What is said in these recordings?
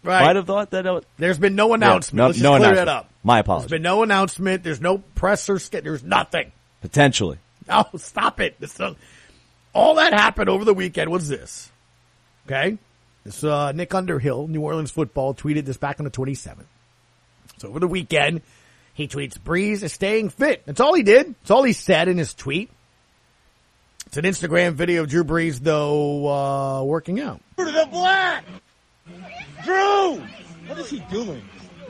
Right. Might have thought that. There's been no announcement. Yeah, Let's just clear that up. My apologies. There's been no announcement. There's no presser. There's nothing. Potentially. Oh, stop it. All that happened over the weekend was this. Okay? This Nick Underhill, New Orleans football, tweeted this back on the 27th. So over the weekend, he tweets, Brees is staying fit. That's all he did. That's all he said in his tweet. It's an Instagram video of Drew Brees, though, working out. To the black! Drew! What is he doing?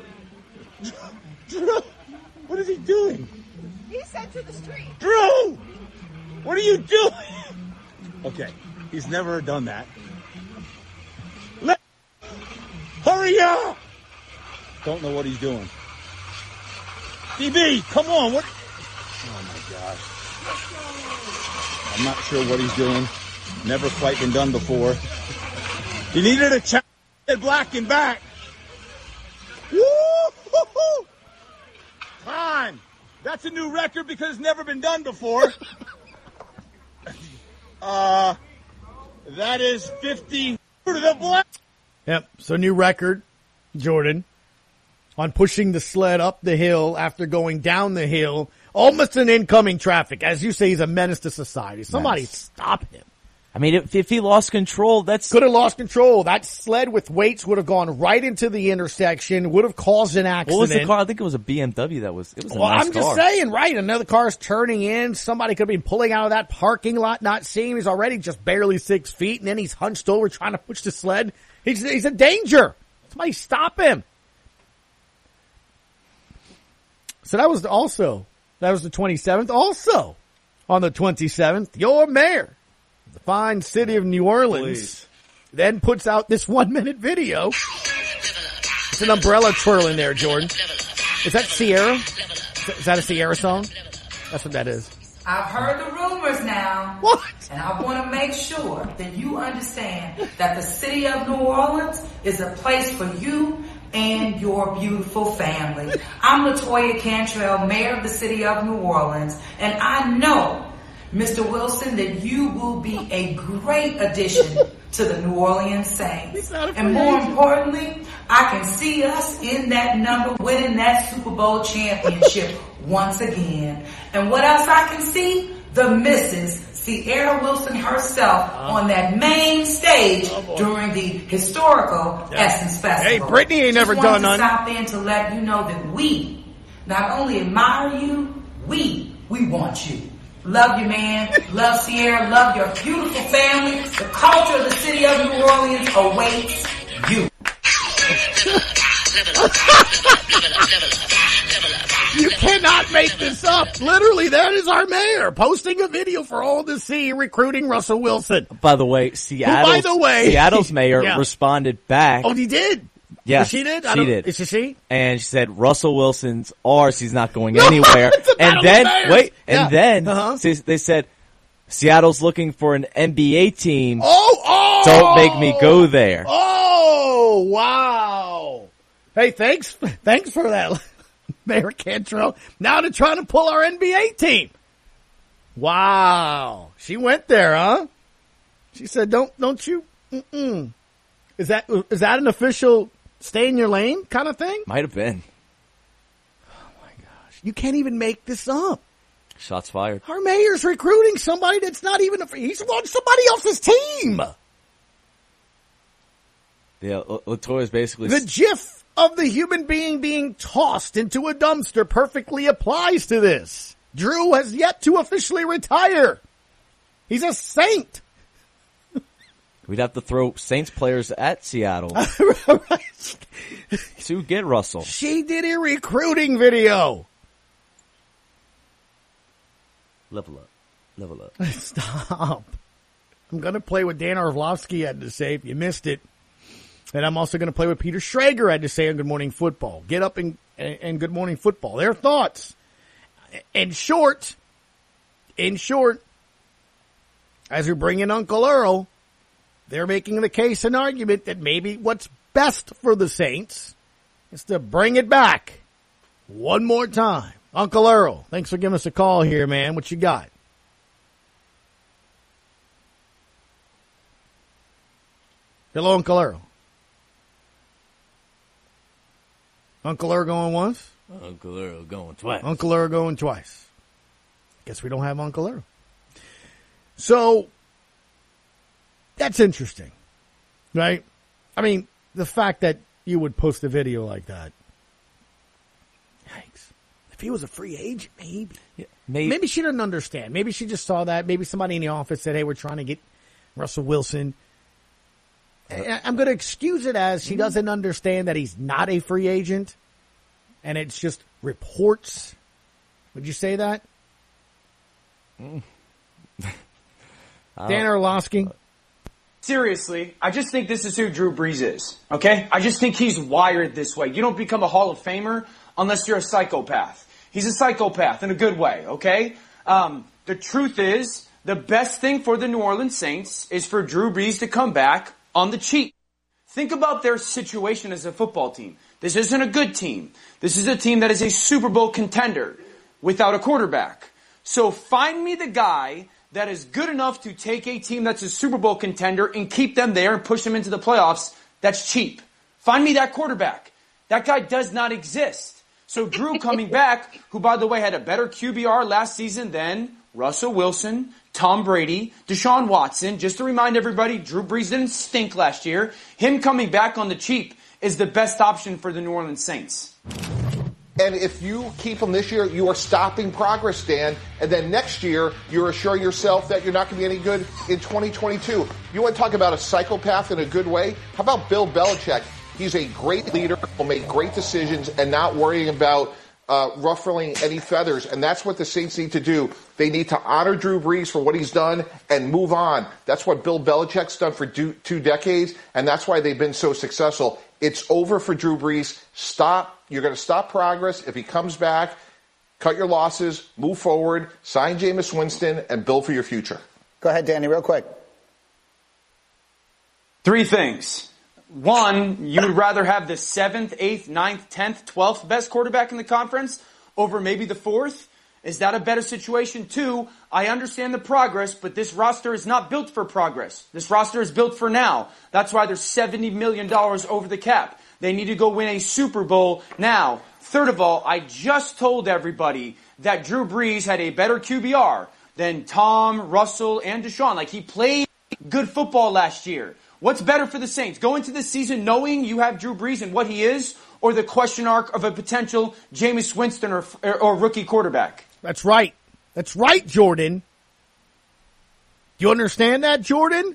Drew! What is he doing? He said to the street. Drew! What are you doing? Okay, he's never done that. Hurry up! Don't know what he's doing. DB, come on, what? Oh my gosh. I'm not sure what he's doing. Never quite been done before. He needed a challenge at black and back. Woo-hoo-hoo! Time. That's a new record because it's never been done before. That is 50 to the black. Yep. So new record, Jordan, on pushing the sled up the hill after going down the hill, almost in incoming traffic. As you say, he's a menace to society. Somebody stop him. I mean, if he lost control, could have lost control. That sled with weights would have gone right into the intersection, would have caused an accident. What was the car? I think it was a BMW that was, it was a nice car. I'm just saying, right. Another car's turning in. Somebody could have been pulling out of that parking lot, not seeing him. He's already just barely 6 feet, and then he's hunched over trying to push the sled. He's a danger. Somebody stop him. So that was the 27th. Also, on the 27th, your mayor, the fine city of New Orleans, then puts out this 1-minute video. It's an umbrella twirling there, Jordan. Is that Sierra? Is that a Sierra song? That's what that is. I've heard the rumors now. What? And I want to make sure that you understand that the city of New Orleans is a place for you and your beautiful family. I'm LaToya Cantrell, mayor of the city of New Orleans, and I know, Mr. Wilson, that you will be a great addition to the New Orleans Saints. And more importantly, I can see us in that number winning that Super Bowl championship once again. And what else I can see? The Mrs. Sierra Wilson herself on that main stage during the historical Essence Festival. Hey, Brittany ain't never done none. Stop there to let you know that we not only admire you, we want you. Love you, man. Love Sierra. Love your beautiful family. The culture of the city of New Orleans awaits you. You cannot make this up. Literally, that is our mayor posting a video for all to see recruiting Russell Wilson. By the way, Seattle's mayor responded back. Oh, he did? Yeah. She did? She did. Is she? And she said, Russell Wilson's ours. He's not going anywhere. And then, they said, Seattle's looking for an NBA team. Oh! Don't make me go there. Oh, wow. Hey, thanks for that, Mayor Cantrell. Now they're trying to pull our NBA team. Wow. She went there, huh? She said, don't you, Is that an official stay in your lane kind of thing? Might have been. Oh my gosh. You can't even make this up. Shots fired. Our mayor's recruiting somebody that's not even he's on somebody else's team. Yeah, LaToya's basically... The gif of the human being tossed into a dumpster perfectly applies to this. Drew has yet to officially retire. He's a Saint. We'd have to throw Saints players at Seattle to get Russell. She did a recruiting video. Level up. Stop. I'm going to play what Dan Orlovsky had to say if you missed it. And I'm also going to play what Peter Schrager had to say on Good Morning Football. Get up and Good Morning Football. Their thoughts. In short, as we bring in Uncle Earl, they're making the case and argument that maybe what's best for the Saints is to bring it back one more time. Uncle Earl, thanks for giving us a call here, man. What you got? Hello, Uncle Earl. Uncle Earl going once. Uncle Earl going twice. Uncle Earl going twice. Guess we don't have Uncle Earl. So, that's interesting, right? I mean, the fact that you would post a video like that. Yikes. If he was a free agent, maybe. Yeah, maybe she didn't understand. Maybe she just saw that. Maybe somebody in the office said, hey, we're trying to get Russell Wilson. I'm going to excuse it as she doesn't understand that he's not a free agent. And it's just reports. Would you say that? Dan Orlovsky? Seriously, I just think this is who Drew Brees is, okay? I just think he's wired this way. You don't become a Hall of Famer unless you're a psychopath. He's a psychopath in a good way, okay? The truth is, the best thing for the New Orleans Saints is for Drew Brees to come back on the cheap. Think about their situation as a football team. This isn't a good team. This is a team that is a Super Bowl contender without a quarterback. So find me the guy that is good enough to take a team that's a Super Bowl contender and keep them there and push them into the playoffs. That's cheap. Find me that quarterback. That guy does not exist. So Drew coming back, who by the way had a better QBR last season than Russell Wilson, Tom Brady, Deshaun Watson. Just to remind everybody, Drew Brees didn't stink last year. Him coming back on the cheap is the best option for the New Orleans Saints. And if you keep him this year, you are stopping progress, Dan. And then next year, you're assuring yourself that you're not going to be any good in 2022. You want to talk about a psychopath in a good way? How about Bill Belichick? He's a great leader, will make great decisions, and not worrying about ruffling any feathers. And that's what the Saints need to do. They need to honor Drew Brees for what he's done and move on. That's what Bill Belichick's done for 2 decades, and that's why they've been so successful. It's over for Drew Brees. Stop. You're going to stop progress. If he comes back, cut your losses, move forward, sign Jameis Winston, and build for your future. Go ahead, Danny, real quick. 3 things. 1, you would rather have the 7th, 8th, 9th, 10th, 12th best quarterback in the conference over maybe the 4th? Is that a better situation? 2, I understand the progress, but this roster is not built for progress. This roster is built for now. That's why they're $70 million over the cap. They need to go win a Super Bowl now. Third of all, I just told everybody that Drew Brees had a better QBR than Tom, Russell, and Deshaun. Like, he played good football last year. What's better for the Saints? Go into this season knowing you have Drew Brees and what he is, or the question mark of a potential Jameis Winston or rookie quarterback? That's right. That's right, Jordan. You understand that, Jordan?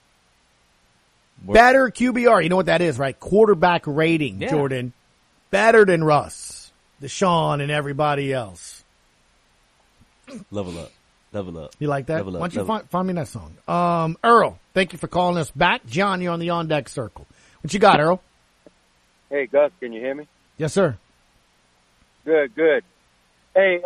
Better QBR. You know what that is, right? Quarterback rating, yeah. Jordan. Better than Russ, Deshaun, and everybody else. Level up. Level up. You like that? Level up. Why don't you find me that song? Earl, thank you for calling us back. John, you're on the On Deck Circle. What you got, Earl? Hey, Gus, can you hear me? Yes, sir. Good. Hey,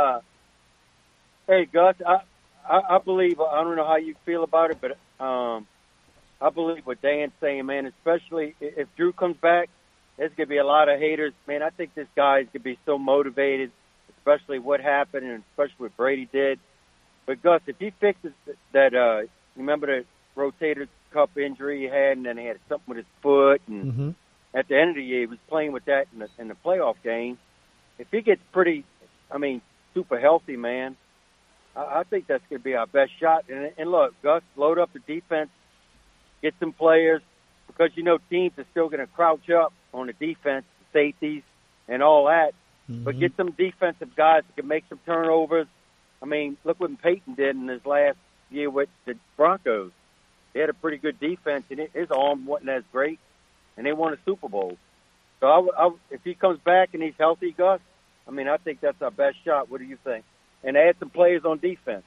Gus, I believe, I don't know how you feel about it, but I believe what Dan's saying, man, especially if Drew comes back, there's going to be a lot of haters. Man, I think this guy's going to be so motivated, especially what happened and especially what Brady did. But, Gus, if he fixes that, remember the rotator cuff injury he had, and then he had something with his foot, and at the end of the year he was playing with that in the playoff game. If he gets super healthy, man, I think that's going to be our best shot. And look, Gus, load up the defense, get some players, because, teams are still going to crouch up on the defense, safeties, and all that. But get some defensive guys that can make some turnovers. I mean, look what Peyton did in his last year with the Broncos. They had a pretty good defense, and his arm wasn't as great, and they won a Super Bowl. So if he comes back and he's healthy, Gus, I think that's our best shot. What do you think? And add some players on defense.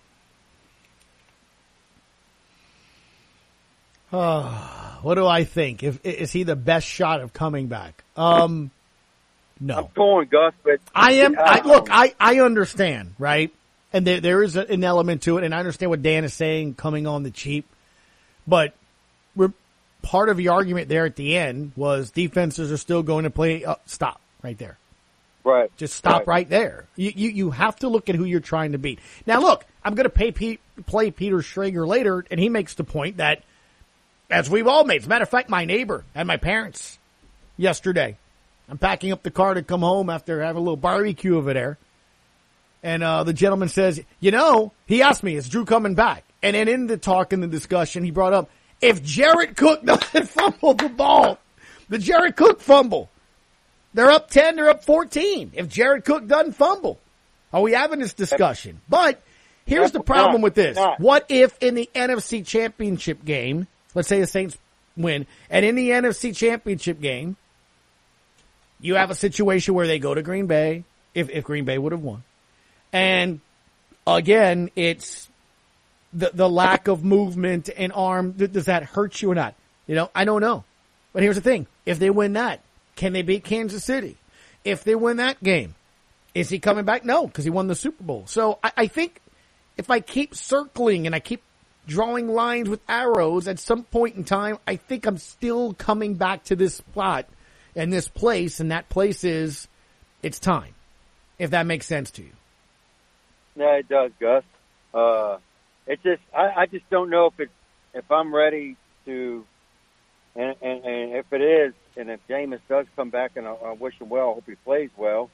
What do I think? Is he the best shot of coming back? No. I'm torn, Gus, but I understand, right? And there is an element to it, and I understand what Dan is saying, coming on the cheap. But part of the argument there at the end was defenses are still going to play. Stop right there. Right. Just stop right there. You have to look at who you're trying to beat. Now, look, I'm going to play Peter Schrager later, and he makes the point that, as we've all made, as a matter of fact, my neighbor and my parents yesterday I'm packing up the car to come home after having a little barbecue over there. And the gentleman says, he asked me, is Drew coming back? And then in the talk and the discussion, he brought up, if Jared Cook doesn't fumble the ball, the Jared Cook fumble, they're up 10, they're up 14. If Jared Cook doesn't fumble, are we having this discussion? But here's the problem with this. What if in the NFC Championship game, let's say the Saints win, and in the NFC Championship game, you have a situation where they go to Green Bay, if Green Bay would have won. And again, it's the lack of movement and arm. Does that hurt you or not? I don't know. But here's the thing. If they win that, can they beat Kansas City? If they win that game, is he coming back? No, because he won the Super Bowl. So I think if I keep circling and I keep drawing lines with arrows, at some point in time, I think I'm still coming back to this spot and this place, and that place is, it's time, if that makes sense to you. Yeah, it does, Gus. It's just, I just don't know if I'm ready to, and if it is, and if Jameis does come back, and I wish him well, I hope he plays well.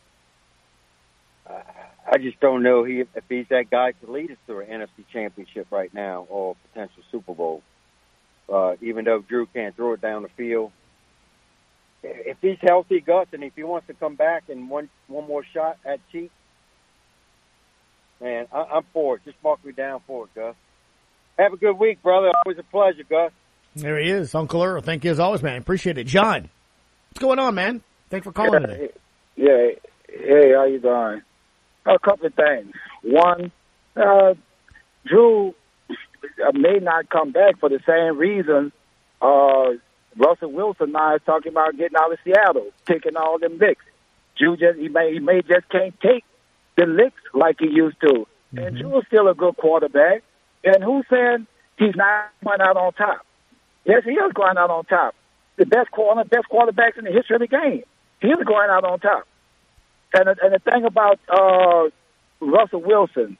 I just don't know if he's that guy to lead us to an NFC Championship right now or potential Super Bowl. Even though Drew can't throw it down the field, if he's healthy, Gus, and if he wants to come back and one more shot at Chiefs, man, I'm for it. Just mark me down for it, Gus. Have a good week, brother. Always a pleasure, Gus. There he is, Uncle Earl. Thank you as always, man. Appreciate it. John, what's going on, man? Thanks for calling today. Yeah. Hey, how you doing? A couple of things. One, Drew may not come back for the same reason Russell Wilson now is talking about getting out of Seattle, taking all them licks. Drew he may just can't take the licks like he used to. Mm-hmm. And Drew's still a good quarterback. And who's saying he's not going out on top? Yes, he is going out on top. The best quarterbacks in the history of the game. He is going out on top. And the thing about Russell Wilson,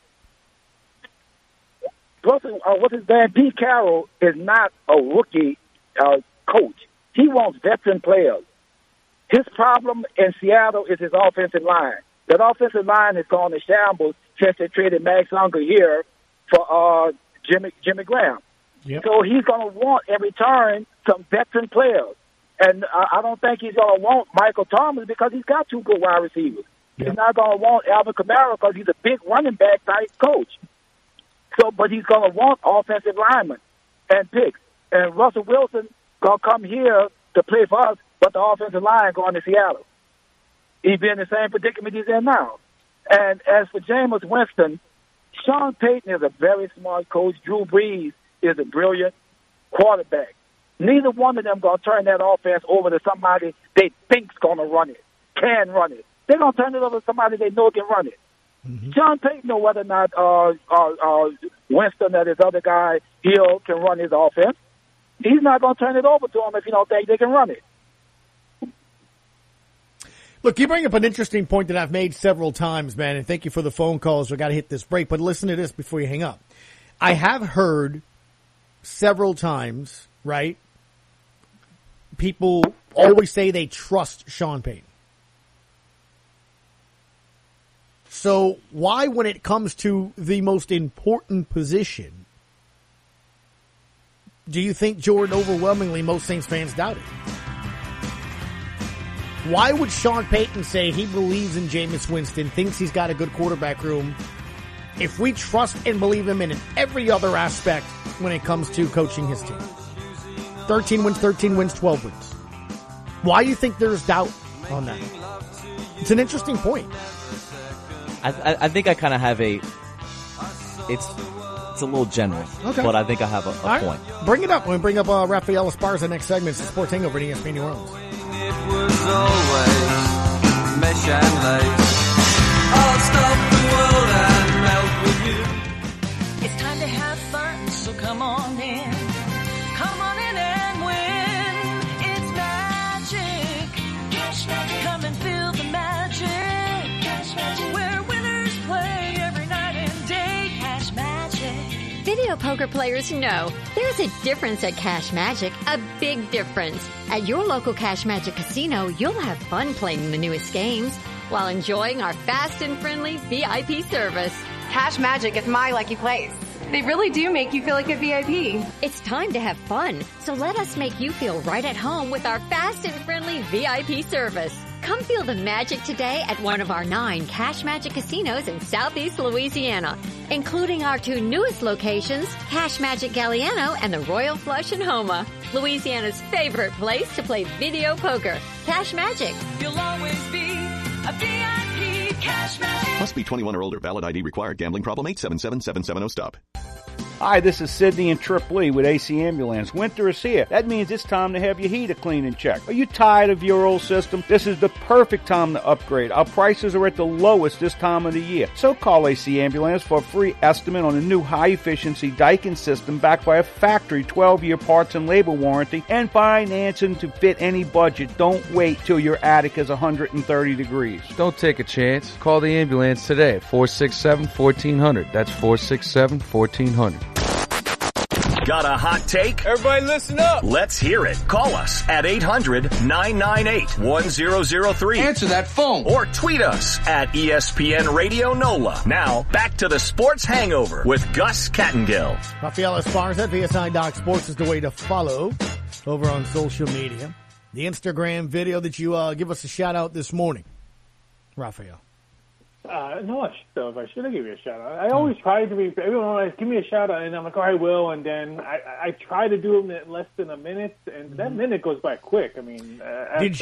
what's his name? Pete Carroll is not a rookie coach. He wants veteran players. His problem in Seattle is his offensive line. That offensive line has gone to shambles since they traded Max Unger here for Jimmy Graham. Yep. So he's going to want, in return, some veteran players. And I don't think he's going to want Michael Thomas because he's got two good wide receivers. Yep. He's not going to want Alvin Kamara because he's a big running back type coach. But he's going to want offensive linemen and picks. And Russell Wilson going to come here to play for us, but the offensive line going to Seattle. He'd be in the same predicament he's in now. And as for Jameis Winston, Sean Payton is a very smart coach. Drew Brees is a brilliant quarterback. Neither one of them going to turn that offense over to somebody they think's going to run it, can run it. They're going to turn it over to somebody they know can run it. Mm-hmm. Sean Payton knows whether or not Winston, that his other guy, Hill, can run his offense. He's not going to turn it over to him if he don't think they can run it. Look, you bring up an interesting point that I've made several times, man, and thank you for the phone calls. We got to hit this break, but listen to this before you hang up. I have heard several times, right, people always say they trust Sean Payton. So why, when it comes to the most important position, do you think Jordan overwhelmingly most Saints fans doubt it? Why would Sean Payton say he believes in Jameis Winston, thinks he's got a good quarterback room, if we trust and believe him in every other aspect when it comes to coaching his team? 13 wins, 12 wins. Why do you think there's doubt on that? It's an interesting point. I think I kind of have it's a little general, okay, but I think I have a point. Bring it up. When we bring up Rafael Esparza next segment, it's the Sports Hangover at ESPN New Orleans. It was always mesh and lace. I'll stop the world and melt with you. It's time to have fun, so come on in. Come on in and win. It's magic. Cash Magic. Come and feel the magic. Cash Magic. Where winners play every night and day. Cash Magic. Video video poker players know there's a difference at Cash Magic, a big difference. At your local Cash Magic casino, you'll have fun playing the newest games while enjoying our fast and friendly VIP service. Cash Magic is my lucky place. They really do make you feel like a VIP. It's time to have fun, so let us make you feel right at home with our fast and friendly VIP service. Come feel the magic today at one of our 9 Cash Magic casinos in Southeast Louisiana, including our 2 newest locations, Cash Magic Galliano and the Royal Flush in Houma, Louisiana's favorite place to play video poker. Cash Magic. You'll always be a VIP. Cash Magic. Must be 21 or older. Valid ID required. Gambling problem? 877-770-STOP. Hi, this is Sidney in Tripoli with AC Ambulance. Winter is here. That means it's time to have your heater clean and checked. Are you tired of your old system? This is the perfect time to upgrade. Our prices are at the lowest this time of the year. So call AC Ambulance for a free estimate on a new high-efficiency Daikin system backed by a factory 12-year parts and labor warranty and financing to fit any budget. Don't wait till your attic is 130 degrees. Don't take a chance. Call the ambulance today at 467-1400. That's 467-1400. Got a hot take? Everybody listen up. Let's hear it. Call us at 800-998-1003. Answer that phone. Or tweet us at ESPN Radio NOLA. Now, back to the Sports Hangover with Gus Kattengill. Rafael Esparza at VSI Doc Sports is the way to follow over on social media. The Instagram video that you give us a shout out this morning, Rafael. No, I should have given you a shout out. I always try to be, everyone always give me a shout out, and I'm like, oh, I will, and then I try to do it in less than a minute, and that minute goes by quick. I mean, did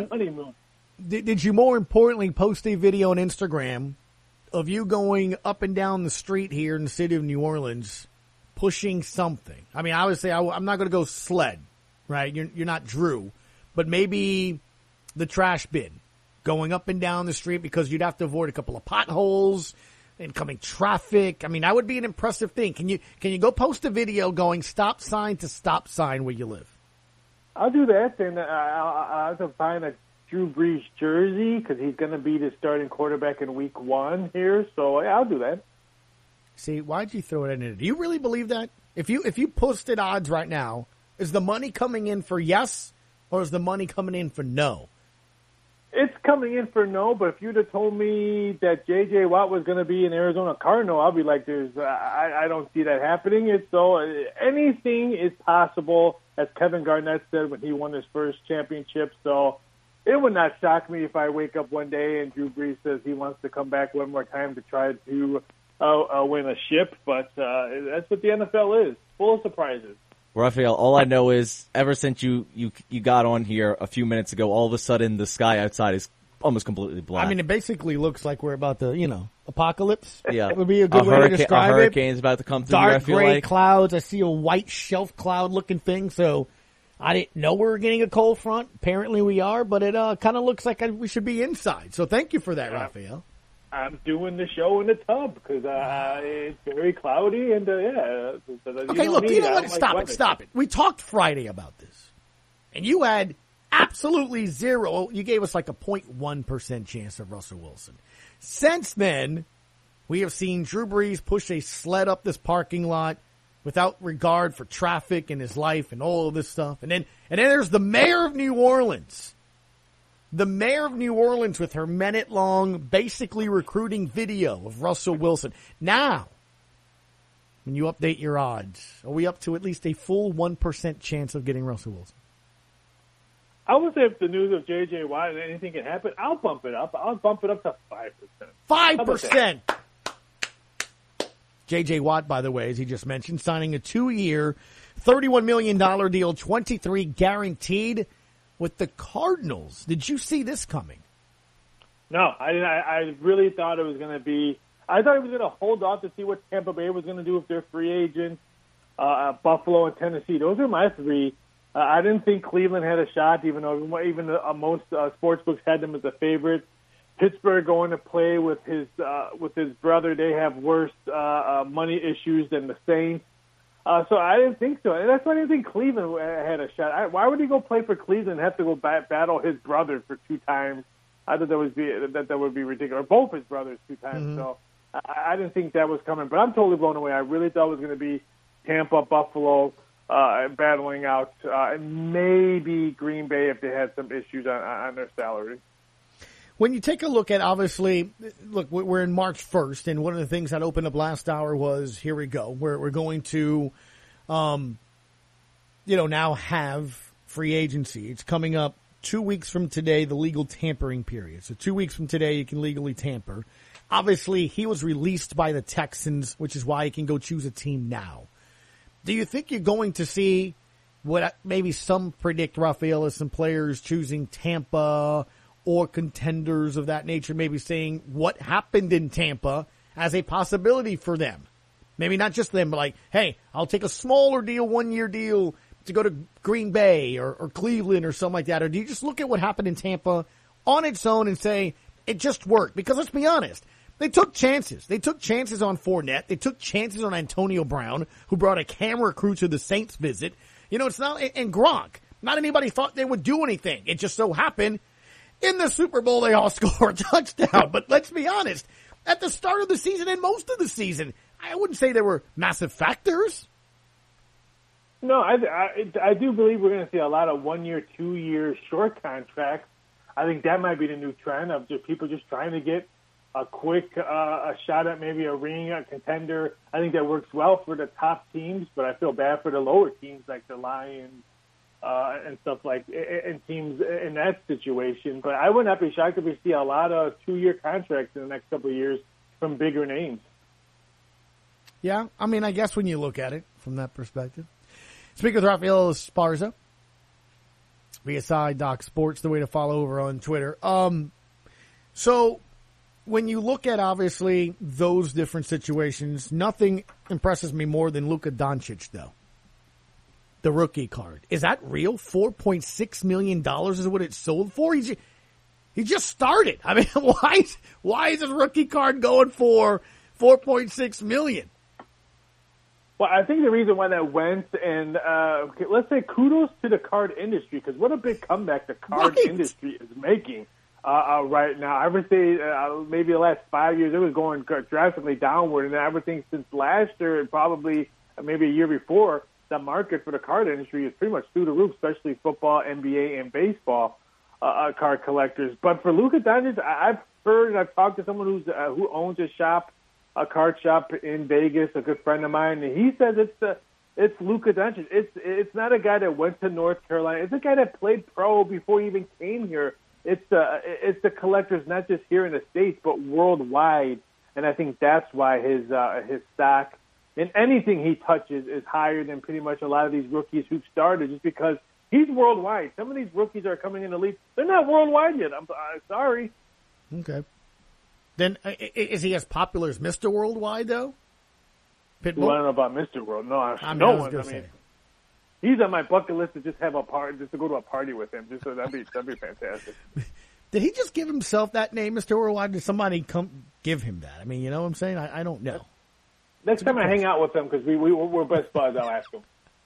you more importantly post a video on Instagram of you going up and down the street here in the city of New Orleans pushing something? I mean, I would say I'm not going to go sled, right? You're not Drew, but maybe the trash bin. Going up and down the street because you'd have to avoid a couple of potholes, incoming traffic. I mean, that would be an impressive thing. Can you go post a video going stop sign to stop sign where you live? I'll do that, and I'll have to find a Drew Brees jersey because he's going to be the starting quarterback in Week 1 here. So yeah, I'll do that. See, why'd you throw it in there? Do you really believe that? If you posted odds right now, is the money coming in for yes, or is the money coming in for no? It's coming in for no, but if you'd have told me that J.J. Watt was going to be an Arizona Cardinal, I'll be like, I don't see that happening. So anything is possible, as Kevin Garnett said when he won his first championship. So it would not shock me if I wake up one day and Drew Brees says he wants to come back one more time to try to win a ship. But that's what the NFL is, full of surprises. Rafael, all I know is ever since you got on here a few minutes ago, all of a sudden the sky outside is almost completely black. I mean, it basically looks like we're about to, apocalypse. Yeah. It would be a good way to describe it. A hurricane's about to come through. Dark gray clouds. I see a white shelf cloud looking thing. So I didn't know we were getting a cold front. Apparently we are, but it kind of looks like we should be inside. So thank you for that, Rafael. I'm doing the show in the tub because it's very cloudy and Okay, look, stop it. We talked Friday about this, and you had absolutely zero. You gave us like a 0.1% chance of Russell Wilson. Since then, we have seen Drew Brees push a sled up this parking lot without regard for traffic in his life and all of this stuff, and then there's the mayor of New Orleans. The mayor of New Orleans with her minute-long, basically recruiting video of Russell Wilson. Now, when you update your odds, are we up to at least a full 1% chance of getting Russell Wilson? I would say if the news of J.J. Watt and anything can happen, I'll bump it up. I'll bump it up to 5%. 5%! J.J. Watt, by the way, as he just mentioned, signing a 2-year, $31 million deal, 23 guaranteed, with the Cardinals. Did you see this coming? No, I really thought it was going to be – I thought it was going to hold off to see what Tampa Bay was going to do with their free agents, Buffalo and Tennessee. Those are my 3. I didn't think Cleveland had a shot, even though most sportsbooks had them as a favorite. Pittsburgh going to play with his brother. They have worse money issues than the Saints. So I didn't think so. And that's why I didn't think Cleveland had a shot. Why would he go play for Cleveland and have to go battle his brother for 2 times? I thought that would be ridiculous. Or both his brothers 2 times. Mm-hmm. So I didn't think that was coming. But I'm totally blown away. I really thought it was going to be Tampa, Buffalo battling out, and maybe Green Bay if they had some issues on their salary. When you take a look at, obviously, look, we're in March 1st, and one of the things that opened up last hour was, here we go, we're going to, now have free agency. It's coming up 2 weeks from today, the legal tampering period. So 2 weeks from today, you can legally tamper. Obviously, he was released by the Texans, which is why he can go choose a team now. Do you think you're going to see what maybe some predict, Rafael, as some players choosing Tampa or contenders of that nature, maybe saying what happened in Tampa as a possibility for them? Maybe not just them, but like, hey, I'll take a smaller deal, 1-year deal to go to Green Bay or Cleveland or something like that. Or do you just look at what happened in Tampa on its own and say it just worked? Because let's be honest, they took chances. They took chances on Fournette. They took chances on Antonio Brown, who brought a camera crew to the Saints visit. It's not, and Gronk, not anybody thought they would do anything. It just so happened in the Super Bowl they all score a touchdown. But let's be honest, at the start of the season and most of the season, I wouldn't say there were massive factors. No, I do believe we're going to see a lot of 1-year, 2-year short contracts. I think that might be the new trend of just people just trying to get a quick a shot at maybe a ring, a contender. I think that works well for the top teams, but I feel bad for the lower teams like the Lions and stuff like and teams in that situation. But I would not be shocked if we see a lot of 2-year contracts in the next couple of years from bigger names. Yeah, I mean, I guess when you look at it from that perspective. Speaking with Rafael Esparza, VSI Doc Sports, the way to follow over on Twitter. So when you look at, obviously, those different situations, nothing impresses me more than Luka Doncic, though. The rookie card. Is that real? $4.6 million is what it sold for? He just started. I mean, why is his rookie card going for $4.6 million? Well, I think the reason why that went, and let's say kudos to the card industry, because what a big comeback the card industry is making right now. I would say maybe the last 5 years it was going drastically downward, and everything since last year and probably maybe a year before, the market for the card industry is pretty much through the roof, especially football, NBA, and baseball card collectors. But for Luka Doncic, I've heard and I've talked to someone who owns a card shop in Vegas, a good friend of mine, and he says it's Luka Doncic. It's not a guy that went to North Carolina. It's a guy that played pro before he even came here. It's the collectors, not just here in the States, but worldwide. And I think that's why his stock in anything he touches is higher than pretty much a lot of these rookies who've started, just because he's worldwide. Some of these rookies are coming in the league. They're not worldwide yet. I'm sorry. Okay. Then, is he as popular as Mr. Worldwide, though? Pitbull? Well, I don't know about Mr. World. No, I mean, he's on my bucket list to just have a party, just to go to a party with him. Just so that'd be fantastic. Did he just give himself that name, Mr. Worldwide? Did somebody come give him that? I mean, you know what I'm saying? I don't know. Next time I hang out with him, because we're best buds, I'll ask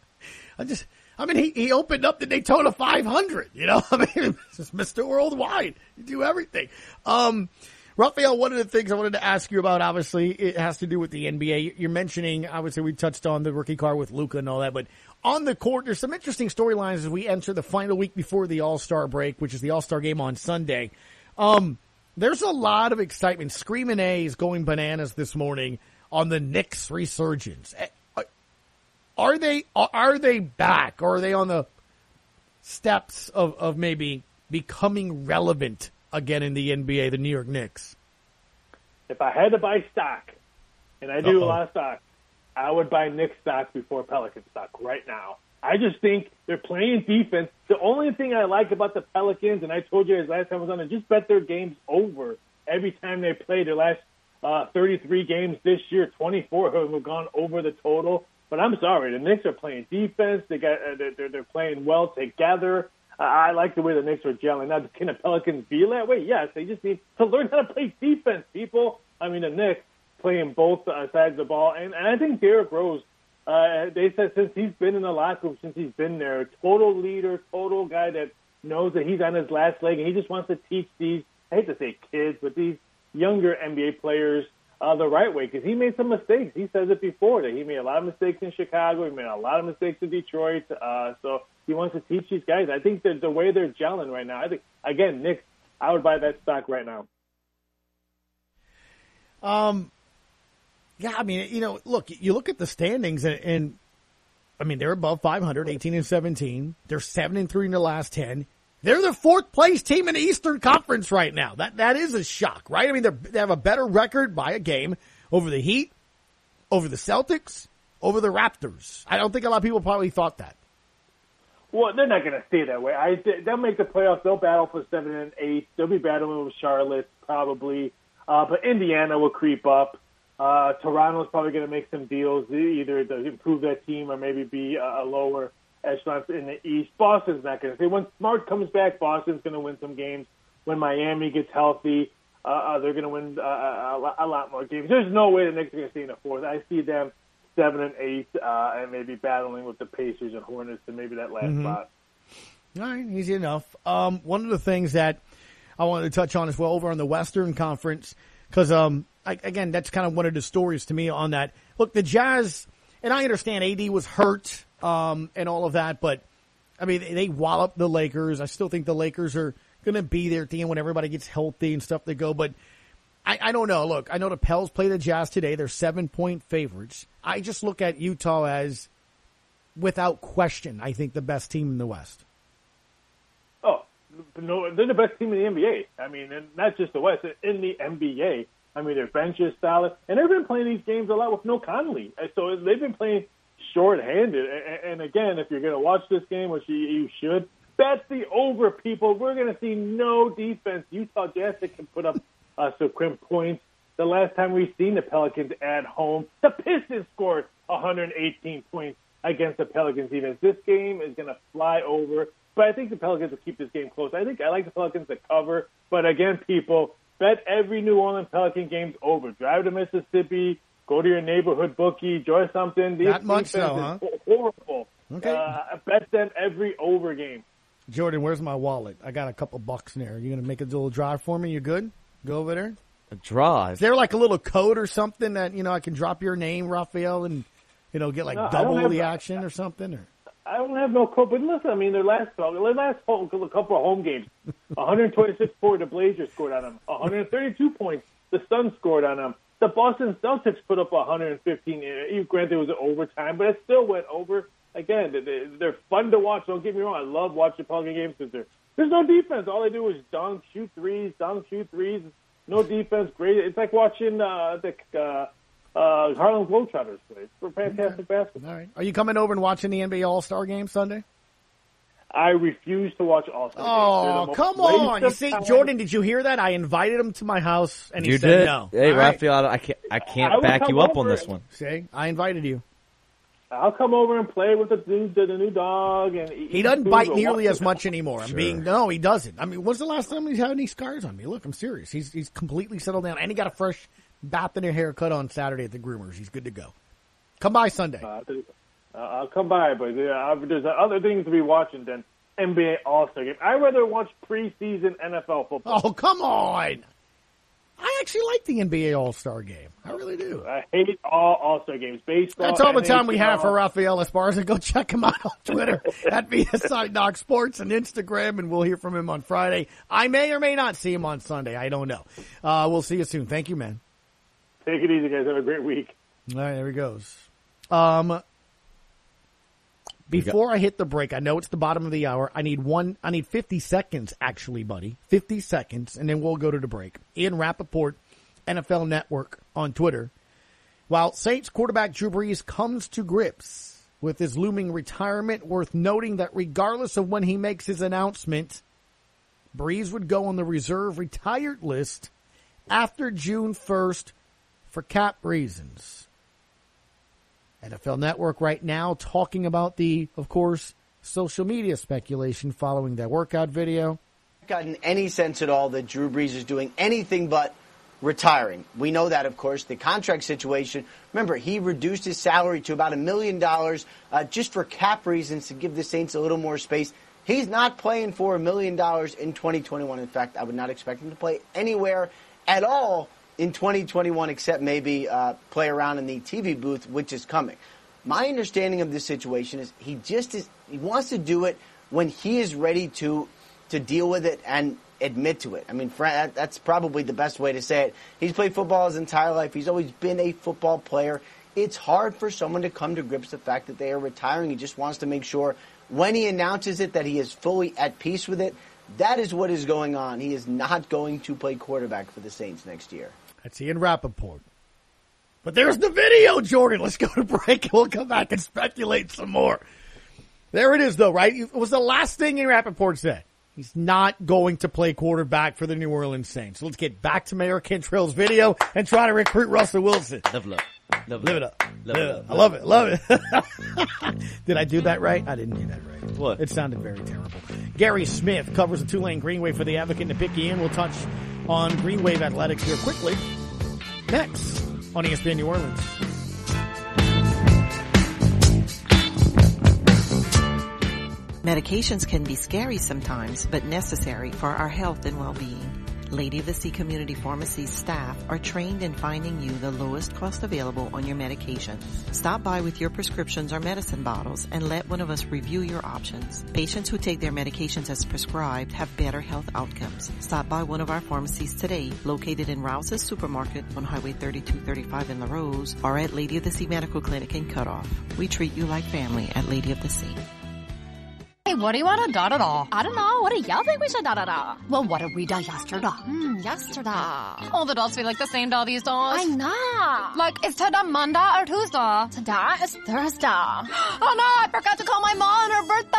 him. He opened up the Daytona 500. You know, I mean, this is Mr. Worldwide. You do everything. Rafael, one of the things I wanted to ask you about, obviously, it has to do with the NBA. You're mentioning, obviously, we touched on the rookie card with Luka and all that, but on the court, there's some interesting storylines as we enter the final week before the All-Star break, which is the All-Star game on Sunday. There's a lot of excitement. Screaming A is going bananas this morning on the Knicks resurgence. Are they back, or are they on the steps of maybe becoming relevant again in the NBA, the New York Knicks? If I had to buy stock, and I do a lot of stock, I would buy Knicks stock before Pelican stock right now. I just think they're playing defense. The only thing I like about the Pelicans, and I told you guys last time I was on, just bet their games over every time they play. Their last 33 games this year, 24 have gone over the total. But I'm sorry, the Knicks are playing defense. They're playing well together. I like the way the Knicks are gelling. Now, can the Pelicans be that way? Yes, they just need to learn how to play defense, people. I mean, the Knicks playing both sides of the ball. And I think Derrick Rose, they said since he's been in the locker room, since he's been there, total leader, total guy that knows that he's on his last leg, and he just wants to teach these, I hate to say kids, but these younger NBA players the right way, because he made some mistakes. He says it before that he made a lot of mistakes in Chicago. He made a lot of mistakes in Detroit. So he wants to teach these guys. I think that the way they're gelling right now, I think, again, Nick, I would buy that stock right now. Yeah, I mean, look, you look at the standings and I mean, they're above 500, 18-17. They're 7-3 in the last 10. They're the fourth place team in the Eastern Conference right now. That is a shock, right? I mean, they have a better record by a game over the Heat, over the Celtics, over the Raptors. I don't think a lot of people probably thought that. Well, they're not going to stay that way. They'll make the playoffs. They'll battle for 7 and 8. They'll be battling with Charlotte probably, but Indiana will creep up. Toronto's probably going to make some deals, either to improve that team or maybe be a lower echelon in the East. Boston's not going to. When Smart comes back, Boston's going to win some games. When Miami gets healthy, they're going to win a lot more games. There's no way the Knicks are going to stay in the fourth. I see them 7 and 8, and maybe battling with the Pacers and Hornets and maybe that last spot. All right, easy enough. One of the things that I wanted to touch on as well over on the Western Conference, because again, that's kind of one of the stories to me on that. Look, the Jazz, and I understand AD was hurt and all of that, but I mean, they walloped the Lakers. I still think the Lakers are going to be there at the end when everybody gets healthy and stuff. They go, but I don't know. Look, I know the Pels play the Jazz today. They're 7-point favorites. I just look at Utah as, without question, I think the best team in the West. Oh, no, they're the best team in the NBA. I mean, and not just the West, in the NBA. I mean, their bench is solid, and they've been playing these games a lot with no Conley. So they've been playing short-handed. And again, if you're going to watch this game, which you should, that's the over, people. We're going to see no defense. Utah Jazz can put up some quick points. The last time we've seen the Pelicans at home, the Pistons scored 118 points against the Pelicans defense. This game is going to fly over, but I think the Pelicans will keep this game close. I like the Pelicans to cover, but again, people, bet every New Orleans Pelican game's over. Drive to Mississippi, go to your neighborhood bookie, enjoy something. Not much so, huh? Horrible. Okay. Bet them every over game. Jordan, where's my wallet? I got a couple bucks in there. You going to make a little drive for me? You good? Go over there. A drive? Is there like a little code or something that, I can drop your name, Raphael, and, get like double the action or something? Or? I don't have no code, but listen, I mean, their last couple of home games, 126 points, the Blazers scored on them, 132 points, the Suns scored on them. The Boston Celtics put up 115. Granted, it was an overtime, but it still went over. Again, they're fun to watch. Don't get me wrong. I love watching Pelican games because there's no defense. All they do is dunk, shoot threes. No defense. Great. It's like watching the Harlem Globetrotters play. It's fantastic basketball. All right. Are you coming over and watching the NBA All-Star Game Sunday? I refuse to watch All-Star games. Oh, come on. You see, Jordan, did you hear that? I invited him to my house, and he said did? no. Hey, all Raphael, right? I can't back you up on this one. See, I invited you. I'll come over and play with the new dog. And he doesn't bite nearly as much anymore. No, he doesn't. I mean, when's the last time he's had any scars on me? Look, I'm serious. He's completely settled down, and he got a fresh bath and haircut on Saturday at the groomers. He's good to go. Come by Sunday. I'll come by, but there's other things to be watching than NBA All-Star Game. I'd rather watch preseason NFL football. Oh, come on. I actually like the NBA All-Star Game. I really do. I hate all All-Star Games. Baseball. That's all the time we have for Rafael Esparza. Go check him out on Twitter at VSI Doc Sports and Instagram, and we'll hear from him on Friday. I may or may not see him on Sunday. I don't know. We'll see you soon. Thank you, man. Take it easy, guys. Have a great week. All right, there he goes. Before I hit the break, I know it's the bottom of the hour. I need 50 seconds, actually, buddy. 50 seconds, and then we'll go to the break. Ian Rappaport, NFL Network on Twitter. While Saints quarterback Drew Brees comes to grips with his looming retirement, worth noting that regardless of when he makes his announcement, Brees would go on the reserve retired list after June 1st for cap reasons. NFL Network right now talking about the, of course, social media speculation following that workout video. Gotten any sense at all that Drew Brees is doing anything but retiring. We know that, of course, the contract situation. Remember, he reduced his salary to about $1 million just for cap reasons to give the Saints a little more space. He's not playing for $1 million in 2021. In fact, I would not expect him to play anywhere at all in 2021 except maybe play around in the TV booth, which is coming. My understanding of this situation is he wants to do it when he is ready to deal with it and admit to it. I mean, that's probably the best way to say it. He's played football his entire life. He's always been a football player. It's hard for someone to come to grips with the fact that they are retiring. He just wants to make sure when he announces it that he is fully at peace with it. That is what is going on. He is not going to play quarterback for the Saints next year. That's Ian Rappaport. But there's the video, Jordan. Let's go to break and we'll come back and speculate some more. There it is, though, right? It was the last thing Ian Rappaport said. He's not going to play quarterback for the New Orleans Saints. So let's get back to Mayor Cantrell's video and try to recruit Russell Wilson. Live it up. I love it. Did I do that right? I didn't do that right. What? It sounded very terrible. Gary Smith covers the Tulane Greenway for the Advocate and the Picayune. We'll touch on Green Wave Athletics here quickly. Next on ESPN New Orleans. Medications can be scary sometimes, but necessary for our health and well-being. Lady of the Sea Community Pharmacy's staff are trained in finding you the lowest cost available on your medications. Stop by with your prescriptions or medicine bottles and let one of us review your options. Patients who take their medications as prescribed have better health outcomes. Stop by one of our pharmacies today, located in Rouse's Supermarket on Highway 3235 in La Rose, or at Lady of the Sea Medical Clinic in Cutoff. We treat you like family at Lady of the Sea. Hey, what do you want to da-da-da? I don't know. What do y'all think we should da-da-da? Well, what did we da yesterday? Yesterday. Oh, the dolls feel like the same doll these days. I know. Like, is today Monday or Tuesday? Today is Thursday. Oh, no, I forgot to call my mom on her birthday.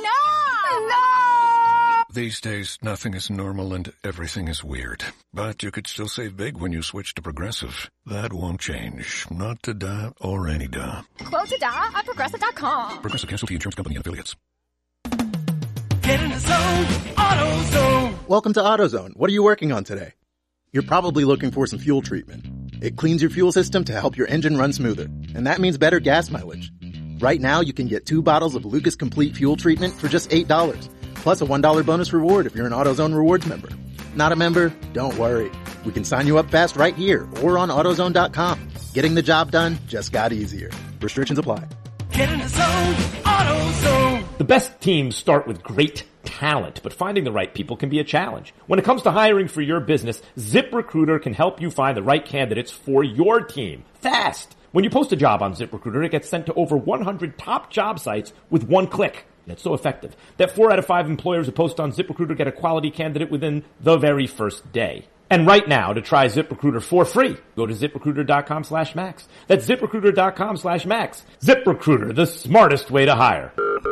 Oh, no. These days, nothing is normal and everything is weird. But you could still save big when you switch to Progressive. That won't change. Not today or any day. Quote today at Progressive.com. Progressive Casualty Insurance Company and Affiliates. Get in the zone, AutoZone. Welcome to AutoZone. What are you working on today? You're probably looking for some fuel treatment. It cleans your fuel system to help your engine run smoother. And that means better gas mileage. Right now, you can get 2 bottles of Lucas Complete Fuel Treatment for just $8. Plus a $1 bonus reward if you're an AutoZone Rewards member. Not a member? Don't worry. We can sign you up fast right here or on AutoZone.com. Getting the job done just got easier. Restrictions apply. Get in the zone, AutoZone. The best teams start with great talent, but finding the right people can be a challenge. When it comes to hiring for your business, ZipRecruiter can help you find the right candidates for your team fast. When you post a job on ZipRecruiter, it gets sent to over 100 top job sites with one click. It's so effective that 4 out of 5 employers who post on ZipRecruiter get a quality candidate within the very first day. And right now, to try ZipRecruiter for free, go to ZipRecruiter.com/max. That's ZipRecruiter.com/max. ZipRecruiter, the smartest way to hire.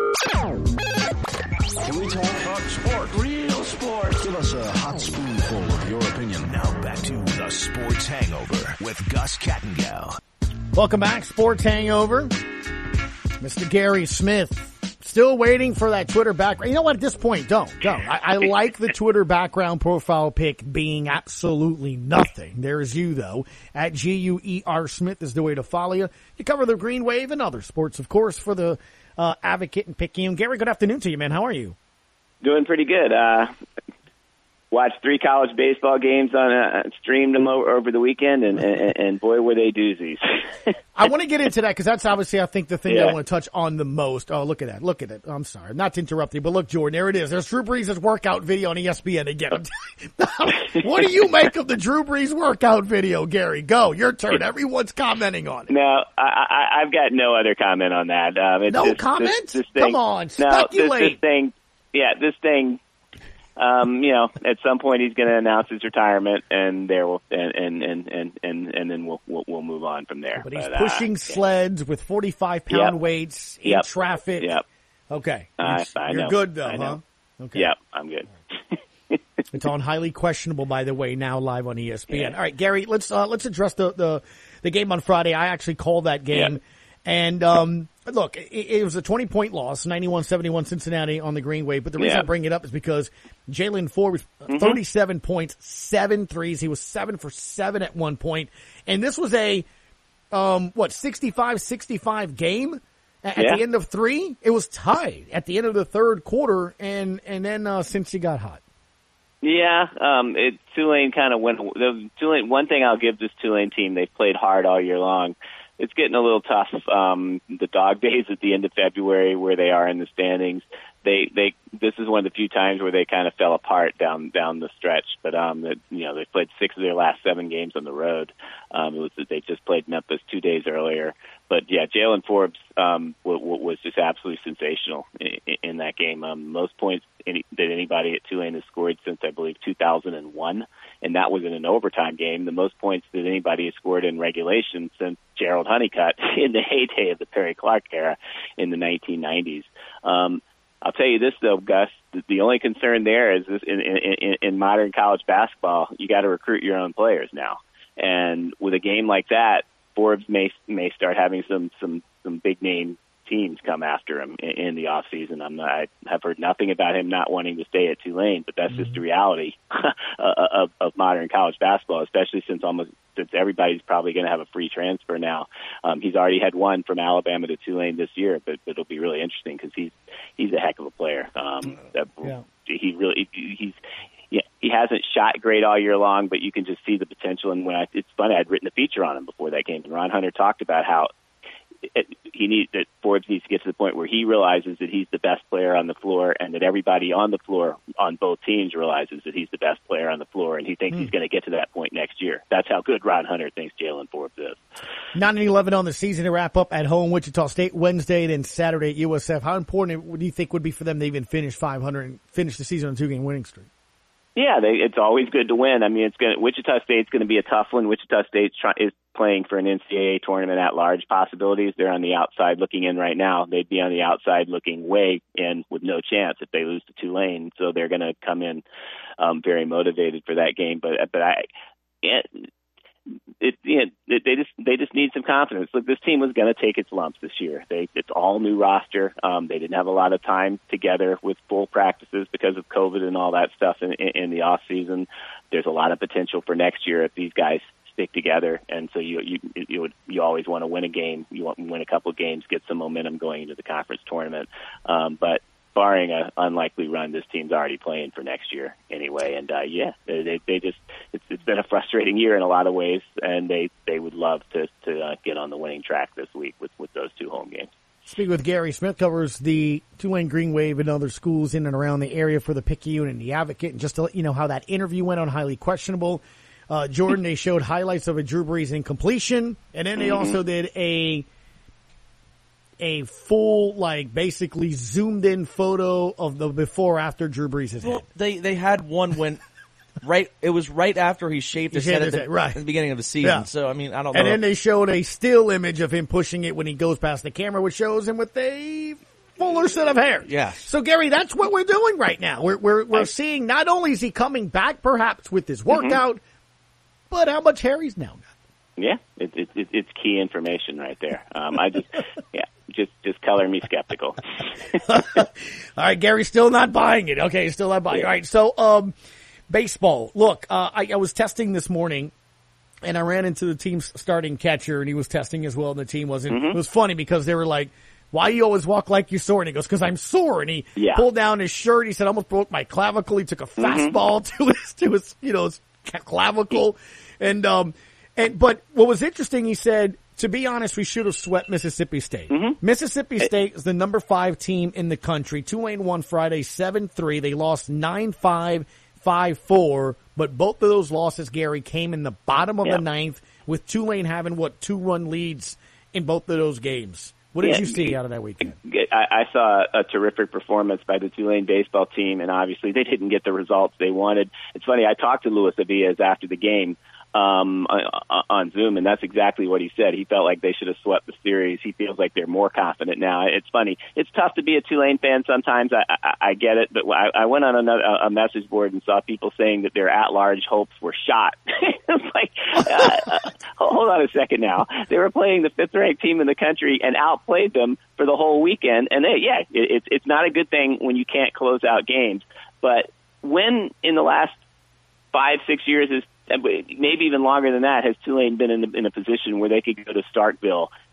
Can we talk sports? Real sports. Give us a hot spoonful of your opinion. Now back to the Sports Hangover with Gus Kattengell. Welcome back, Sports Hangover. Mr. Gary Smith. Still waiting for that Twitter background. You know what? At this point, don't. I like the Twitter background profile pic being absolutely nothing. There's you, though. At GUER Smith is the way to follow you. You cover the Green Wave and other sports, of course, for the Advocate and Picayune. Gary, good afternoon to you, man. How are you? Doing pretty good. Watched 3 college baseball games streamed them over the weekend, and boy, were they doozies. I want to get into that because that's obviously, I think, the thing I want to touch on the most. Oh, look at that. Look at it. I'm sorry. Not to interrupt you, but look, Jordan, there it is. There's Drew Brees' workout video on ESPN again. What do you make of the Drew Brees workout video, Gary? Go. Your turn. Everyone's commenting on it. No, I've got no other comment on that. No comment? This thing, come on. Speculate. This thing. At some point he's going to announce his retirement, and then we'll move on from there. But he's pushing sleds with 45-pound weights in traffic. Yep. Okay. I You're know. good though, I know. huh? Okay. Yep, I'm good. It's on Highly Questionable, by the way, now live on ESPN. Yeah. All right, Gary, let's address the game on Friday. I actually called that game. Yeah. And look, it was a 20-point loss, 91-71 Cincinnati on the Green Wave. But the reason I bring it up is because Jalen Ford was 37 points, 7 threes. He was 7 for 7 at one point. And this was a, 65-65 game at the end of 3. It was tied at the end of the third quarter, and then Cincy got hot. Yeah, Tulane kind of went. Tulane. One thing I'll give this Tulane team: they've played hard all year long. It's getting a little tough. The dog days at the end of February, where they are in the standings, this is one of the few times where they kind of fell apart down the stretch. But they played 6 of their last 7 games on the road. They just played Memphis 2 days earlier. But yeah, Jalen Forbes was just absolutely sensational in that game. Most points that anybody at Tulane has scored since, I believe, 2001, and that was in an overtime game. The most points that anybody has scored in regulation since Gerald Honeycutt in the heyday of the Perry Clark era in the 1990s. I'll tell you this, though, Gus, the only concern there is this, in modern college basketball, you got to recruit your own players now. And with a game like that, Forbes may start having some big name teams come after him in the off season. I have heard nothing about him not wanting to stay at Tulane, but that's just the reality of modern college basketball, especially since everybody's probably going to have a free transfer now. He's already had one from Alabama to Tulane this year, but it'll be really interesting because he's a heck of a player. He hasn't shot great all year long, but you can just see the potential. And it's funny, I'd written a feature on him before that game, and Ron Hunter talked about how Forbes needs to get to the point where he realizes that he's the best player on the floor, and that everybody on the floor on both teams realizes that he's the best player on the floor, and he thinks he's going to get to that point next year. That's how good Ron Hunter thinks Jalen Forbes is. 9-11 on the season to wrap up at home, Wichita State Wednesday, then Saturday at USF. How important do you think would be for them to even finish 500 and finish the season on a 2-game winning streak? Yeah, it's always good to win. I mean, Wichita State's going to be a tough one. Wichita State is playing for an NCAA tournament at large possibilities. They're on the outside looking in right now. They'd be on the outside looking way in with no chance if they lose to Tulane. So they're going to come in very motivated for that game. They just need some confidence. Look, this team was going to take its lumps this year. It's all new roster. They didn't have a lot of time together with full practices because of COVID and all that stuff in the off season. There's a lot of potential for next year if these guys stick together, and so you always want to win a game. You want to win a couple of games, get some momentum going into the conference tournament. But barring an unlikely run, this team's already playing for next year anyway. And it's been a frustrating year in a lot of ways, and they would love to get on the winning track this week with those 2 home games. Speaking with Gary Smith, covers the Tulane Green Wave and other schools in and around the area for the Picayune and the Advocate. And just to let you know how that interview went on Highly Questionable, Jordan, they showed highlights of a Drew Brees incompletion, and then they also did a full, basically zoomed in photo of the before after Drew Brees' head. They had one when it was right after he shaved his head at the beginning of the season. Yeah. So, I mean, I don't know. And then they showed a still image of him pushing it when he goes past the camera, which shows him with a fuller set of hair. Yeah. So, Gary, that's what we're doing right now. We're seeing not only is he coming back perhaps with his workout, but how much hair he's now got. Yeah, it's key information right there. Just color me skeptical. All right, Gary's still not buying it. Okay, still not buying it. All right, so baseball. Look, I was testing this morning, and I ran into the team's starting catcher, and he was testing as well, and the team wasn't. It was funny because they were like, "Why you always walk like you're sore?" And he goes, "Because I'm sore." And he pulled down his shirt. He said, "I almost broke my clavicle." He took a fastball to his his clavicle, but what was interesting, he said, to be honest, we should have swept Mississippi State. Mississippi State is the number 5 team in the country. Tulane won Friday 7-3. They lost 9-5, 5-4, but both of those losses, Gary, came in the bottom of the 9th, with Tulane having, 2-run leads in both of those games. What did you see out of that weekend? I saw a terrific performance by the Tulane baseball team, and obviously they didn't get the results they wanted. It's funny, I talked to Luis Aviles after the game on Zoom, and that's exactly what he said. He felt like they should have swept the series. He feels like they're more confident now. It's funny. It's tough to be a Tulane fan sometimes. I get it, but I went on a message board and saw people saying that their at-large hopes were shot. It's like, hold on a second now. They were playing the 5th-ranked team in the country and outplayed them for the whole weekend. And it's not a good thing when you can't close out games. But when in the last 5-6 years maybe even longer than that, has Tulane been in a position where they could go to Starkville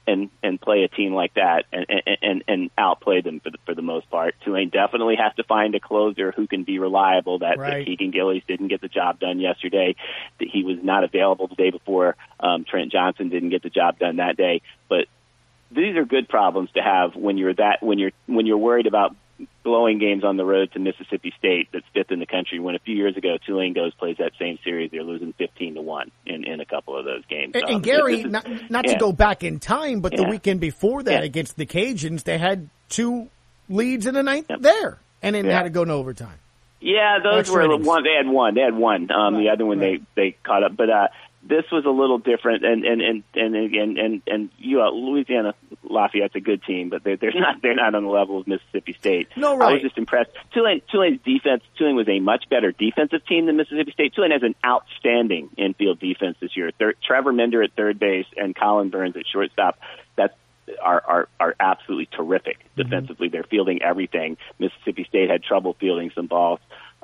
and play a team like that and outplay them for the most part. Tulane definitely has to find a closer who can be reliable. That Keegan Gillies didn't get the job done yesterday. That he was not available the day before. Trent Johnson didn't get the job done that day. But these are good problems to have when you're worried about blowing games on the road to Mississippi State that's fifth in the country, when a few years ago Tulane plays that same series, they're losing 15-1 in a couple of those games. And Gary, not to go back in time, but the weekend before that against the Cajuns, they had 2 leads in the ninth there, and then had to go to overtime. Yeah, those were one. They had one. The other one they caught up, but this was a little different, and Louisiana Lafayette's a good team, but they're not on the level of Mississippi State. No, right. I was just impressed. Tulane's defense. Tulane was a much better defensive team than Mississippi State. Tulane has an outstanding infield defense this year. Trevor Mender at third base and Colin Burns at shortstop. Are absolutely terrific defensively. They're fielding everything. Mississippi State had trouble fielding some balls.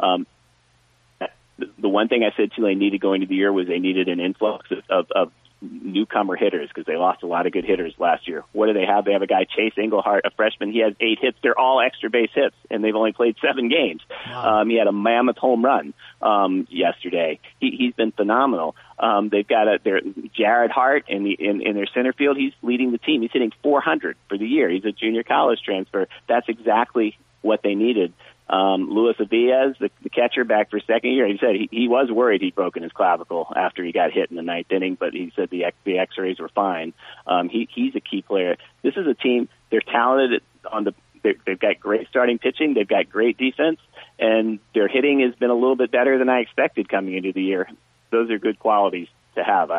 The one thing I said Tulane needed going into the year was they needed an influx of newcomer hitters because they lost a lot of good hitters last year. What do they have? They have a guy, Chase Englehart, a freshman. He has 8 hits. They're all extra base hits, and they've only played 7 games. Wow. He had a mammoth home run yesterday. He's been phenomenal. They've got their Jared Hart in their center field. He's leading the team. He's hitting 400 for the year. He's a junior college transfer. That's exactly what they needed. Luis Aviez, the catcher, back for second year. He said he was worried he'd broken his clavicle after he got hit in the 9th inning, but he said the X-rays were fine. He's a key player. This is a team. They're talented they've got great starting pitching. They've got great defense, and their hitting has been a little bit better than I expected coming into the year. Those are good qualities to have.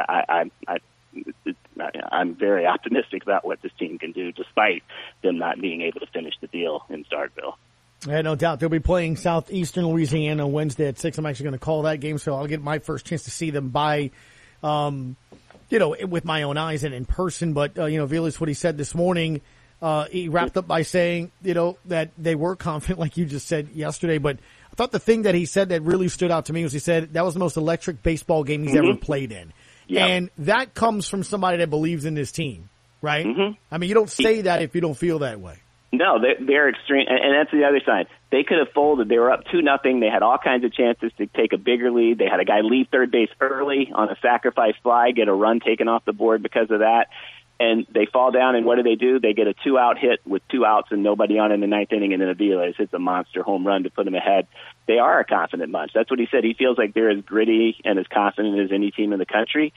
I'm very optimistic about what this team can do, despite them not being able to finish the deal in Starkville. Yeah, no doubt. They'll be playing Southeastern Louisiana Wednesday at 6. I'm actually going to call that game, so I'll get my first chance to see them by, with my own eyes and in person. But, Vilas, what he said this morning, he wrapped up by saying, that they were confident, like you just said yesterday. But I thought the thing that he said that really stood out to me was he said that was the most electric baseball game he's ever played in. Yep. And that comes from somebody that believes in this team, right? Mm-hmm. I mean, you don't say that if you don't feel that way. No, they're extreme, and that's the other side. They could have folded. They were up 2-0. They had all kinds of chances to take a bigger lead. They had a guy leave third base early on a sacrifice fly, get a run taken off the board because of that. And they fall down, and what do? They get a 2-out hit with 2 outs and nobody on in the 9th inning, and then Aviles hits a monster home run to put them ahead. They are a confident bunch. That's what he said. He feels like they're as gritty and as confident as any team in the country.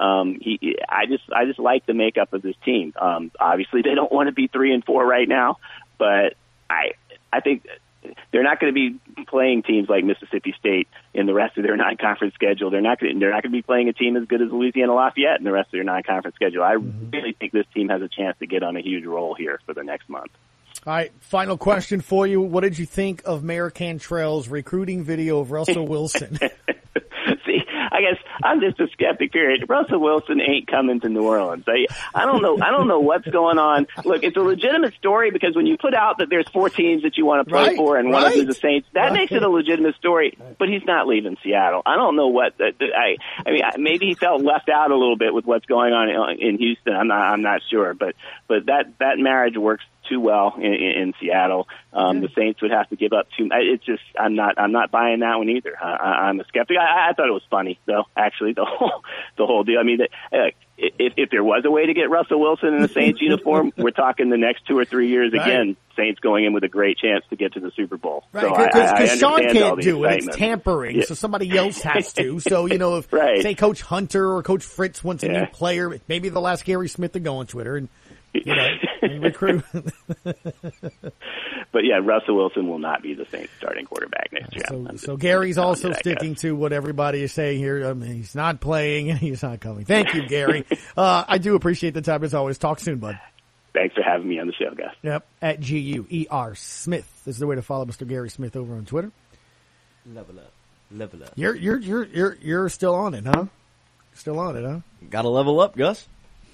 I just like the makeup of this team. Obviously, they don't want to be 3-4 right now, but I think they're not going to be playing teams like Mississippi State in the rest of their non-conference schedule. They're not going to be playing a team as good as Louisiana Lafayette in the rest of their non-conference schedule. I really think this team has a chance to get on a huge roll here for the next month. All right, final question for you. What did you think of Mayor Cantrell's recruiting video of Russell Wilson? See, I guess I'm just a skeptic, period. Russell Wilson ain't coming to New Orleans. I don't know what's going on. Look, it's a legitimate story because when you put out that there's 4 teams that you want to play for and one of them is the Saints, that makes it a legitimate story, but he's not leaving Seattle. I don't know what, I mean, maybe he felt left out a little bit with what's going on in Houston. I'm not sure, but that marriage works too well in Seattle. The Saints would have to give up too. It's just I'm not buying that one either. I'm a skeptic. I thought it was funny though. Actually, the whole deal. I mean, if there was a way to get Russell Wilson in a Saints uniform, we're talking the next 2 or 3 years again. Saints going in with a great chance to get to the Super Bowl. Right, because Sean can't do it. It's tampering, so somebody else has to. So, if, say, Coach Hunter or Coach Fritz wants a new player, maybe they'll ask Gary Smith to go on Twitter and, recruit. But, Russell Wilson will not be the Saints starting quarterback next year. So Gary's also sticking to what everybody is saying here. I mean, he's not playing and he's not coming. Thank you, Gary. I do appreciate the time as always. Talk soon, bud. Thanks for having me on the show, guys. Yep, at GUER Smith is the way to follow Mr. Gary Smith over on Twitter. Level up. You're still on it, huh? Still on it, huh? Got to level up, Gus.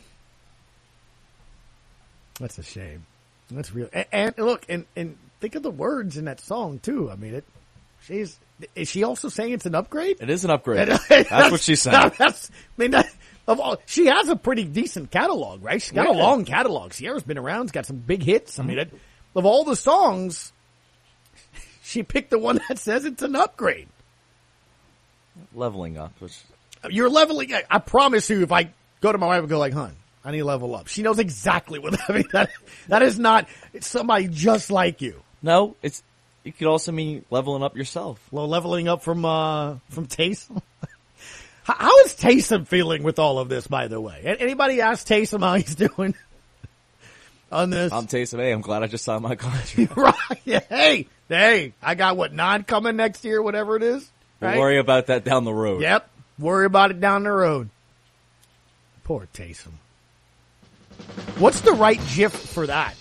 That's a shame. That's real. And look, and think of the words in that song too. I mean, is she also saying it's an upgrade? It is an upgrade. That's what she's saying. She has a pretty decent catalog, right? She's got a long catalog. Sierra's been around. She's got some big hits. I mean, of all the songs, she picked the one that says it's an upgrade. Leveling up. You're leveling. I promise you, if I go to my wife and go like, "Hun, I need to level up," she knows exactly what that means. That is not. It's somebody just like you. No, it could also mean leveling up yourself. Well, leveling up from Taysom. How is Taysom feeling with all of this, by the way? Anybody ask Taysom how he's doing on this? I'm Taysom. Hey, I'm glad I just signed my contract. Right. Yeah. Hey, I got 9 coming next year, whatever it is. Right? We'll worry about that down the road. Yep. Worry about it down the road. Poor Taysom. What's the right GIF for that?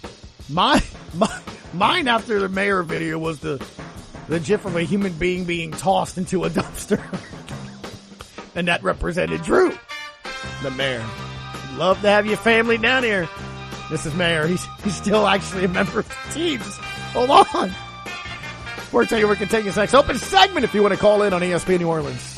Mine after the mayor video was the GIF of a human being tossed into a dumpster. And that represented Drew, the mayor. Love to have your family down here. This is Mayor. He's still actually a member of the team. Just hold on. Sports Hangover continues next. Open segment if you want to call in on ESPN New Orleans.